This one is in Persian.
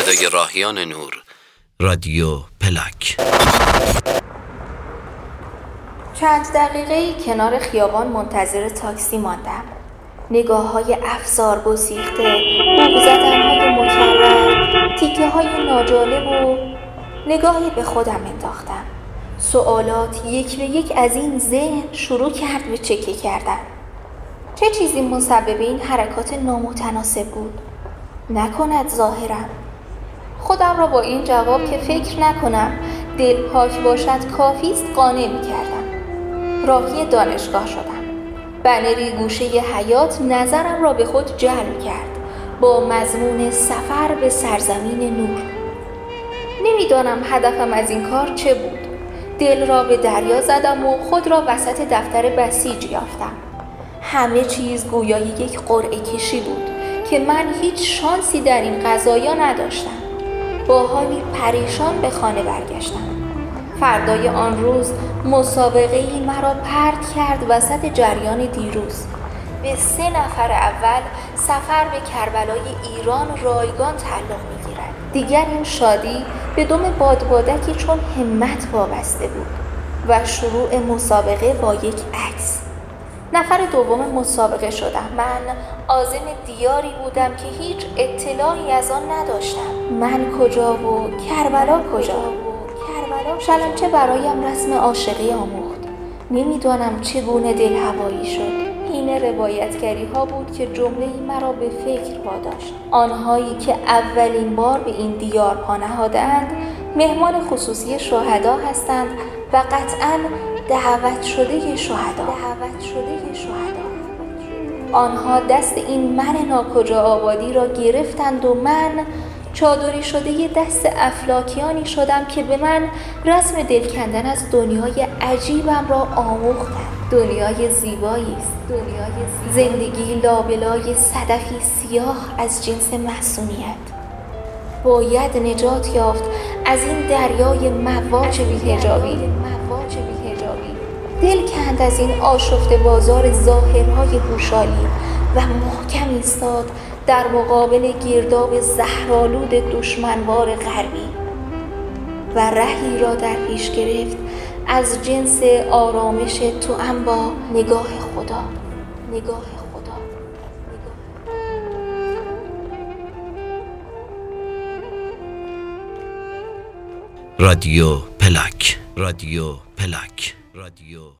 صدای راهیان نور، رادیو پلاک. چند دقیقه‌ای کنار خیابان منتظر تاکسی ماندم. نگاه‌های افسار گسیخته، بوق زدن‌های مکرر، تیکه‌های ناجالب و نگاهی به خودم انداختم. سوالات یک به یک از این ذهن شروع کرد به چکه کردن. چه چیزی مسبب این حرکات نامتناسب بود؟ نکند ظاهرم. خودم را با این جواب که فکر نکنم دل پاک باشد کافیست قانع می‌کردم. راهی دانشگاه شدم. بنری گوشه حیات نظرم را به خود جلب کرد با مضمون سفر به سرزمین نور. نمیدانم هدفم از این کار چه بود. دل را به دریا زدم و خود را وسط دفتر بسیج یافتم. همه چیز گویای یک قرعه کشی بود که من هیچ شانسی در این قضایا نداشتم. با حالی پریشان به خانه برگشتم. فردای آن روز مسابقه‌ای مرا پرت کرد وسط جریان دیروز. به 3 نفر اول سفر به کربلای ایران رایگان تعلق می‌گیرد. دیگر این شادی به دم بادبادکی چون همت وابسته بود و شروع مسابقه با یک عکس. نفر دوم مسابقه شدم. من عازم دیاری بودم که هیچ اطلاعی از آن نداشتم. من کجا و کربلا کجا؟ شلمچه برایم رسم عاشقی آموخت. نمیدانم چگونه دلهوایی شد. این روایتگری ها بود که جمله‌ای مرا به فکر واداشت. آنهایی که اولین بار به این دیار پا نهاده‌اند مهمان خصوصی شهدا هستند و قطعاً دعوت شده شهدا. آنها دست این من ناکجا آبادی را گرفتند و من چادری شده دست افلاکیانی شدم که به من رسم دل کندن از دنیای عجیبم را آموختند. دنیای زیبایی است. زندگی لابلای صدفی سیاه از جنس معصومیت. باید نجات یافت از این دریای مواج بی‌حجابی. دل کند از این آشفته بازار ظاهرهای گوشالی و محکم ایستاد در مقابل گرداب زهرآلود دشمنوار غربی و رهی را در پیش گرفت از جنس آرامش توأم با نگاه خدا. رادیو پلاک.